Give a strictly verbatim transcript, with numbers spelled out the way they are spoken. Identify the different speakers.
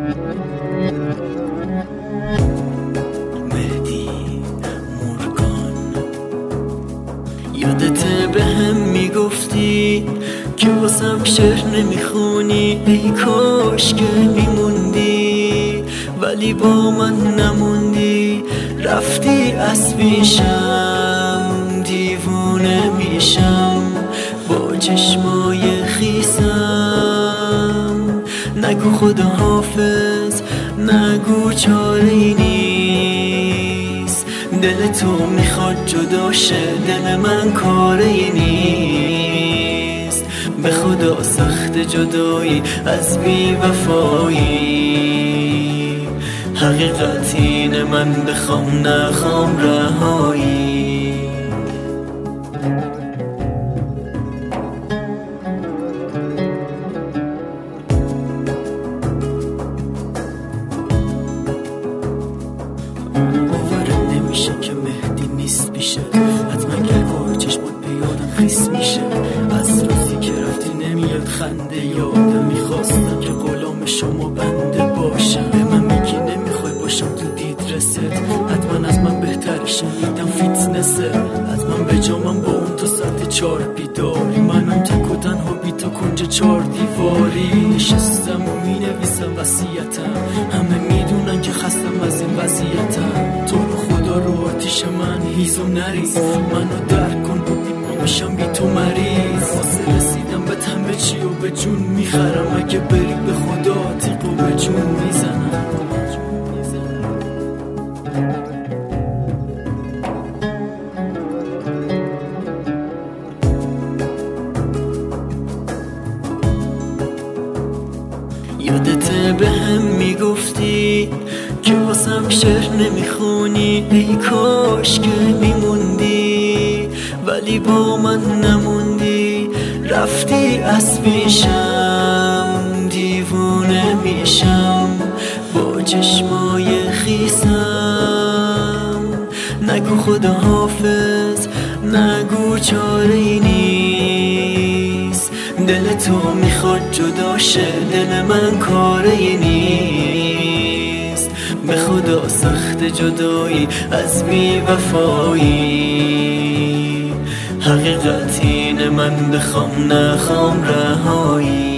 Speaker 1: مهدی مورگان. یادت به هم میگفتی که واسم شعر نمیخونی، ای کاش که میموندی ولی با من نموندی. رفتی از پیشم دیوونه میشم با چشمای خیسم. نگو خدا حافظ، نگو چاره‌ای نیست. دل تو میخواد جدا شه، دل من کاری نیست. به خدا سخت جدایی از بی وفایی. حقیقت اینه من بخوام نخوام رهایی. باورم نمیشه که مهدی نیست پیشه، حتما گرگاه چشمات به یادم خیس میشه. از روزی که رفتی نمیاد خنده یادم، میخواستم که غلام شما بنده باشم. به من میگی نمیخوای باشم تو دید رست، حتما از من بهتر شنیدم فیتنسه. حتما به جامم با اون تا ساعت چار بیداری، منم تک و تنها بی تا کنج چار دیواری. نشستم و مینویسم وصیتم، همه میدونن که خستم از این وضعیتم. تو رو خدا رو آتیش من هیزم نریز، منو درک کن و میشم بی تو مریض. واسه رسیدم به همه چی و به جون میخرم، اگه بری به خدا تیق و به جون میزنم. یادت به هم میگفتی که واسم شعر نمیخونی، ای کاش که میموندی ولی با من نموندی. رفتی از پیشم دیوونه میشم با چشمای خیسم. نگو خدا حافظ، نگو چاره‌ای نیست. دل تو میخواد جدا شه، دل من کاری نیست. به خدا سخت جدایی از بی وفایی. حقیقت اینه من بخوام نخوام رهایی.